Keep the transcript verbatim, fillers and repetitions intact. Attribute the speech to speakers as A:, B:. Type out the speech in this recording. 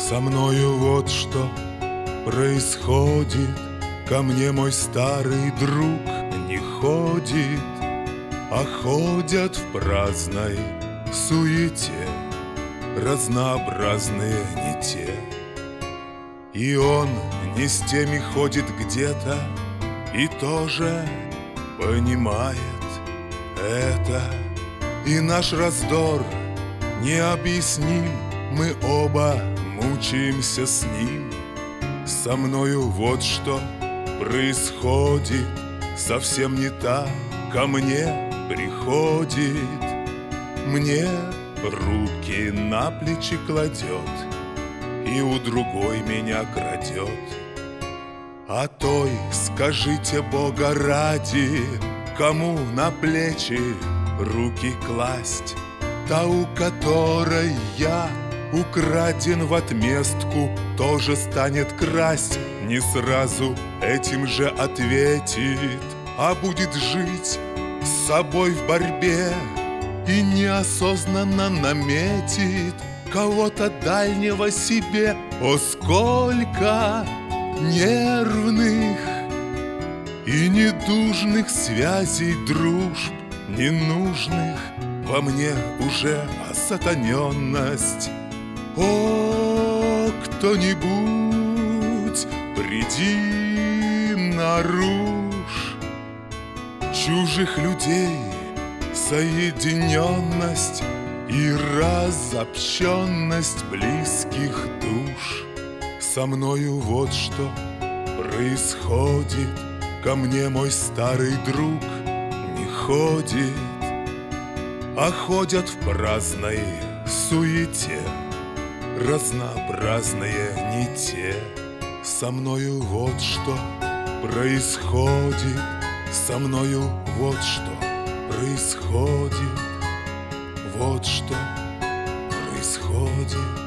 A: Со мною вот что происходит. Ко мне мой старый друг не ходит, а ходят в праздной суете разнообразные не те. И он не с теми ходит где-то и тоже понимает это. И наш раздор необъясним, мы оба мучаемся с ним. Со мною вот что происходит, совсем не так ко мне приходит. Мне руки на плечи кладет и у другой меня крадет. А той, скажите Бога ради, кому на плечи руки класть? Та, у которой я украден в отместку, тоже станет красть. Не сразу этим же ответит, а будет жить с собой в борьбе и неосознанно наметит кого-то дальнего себе. О, сколько нервных и недужных связей, дружб ненужных, во мне уже осатаненность. О, кто-нибудь, приди нарушь чужих людей соединенность и разобщенность близких душ. Со мною вот что происходит. Ко мне мой старый друг не ходит, а ходят в праздной суете разнообразные не те. Со мною вот что происходит. Со мною вот что происходит. Вот что происходит.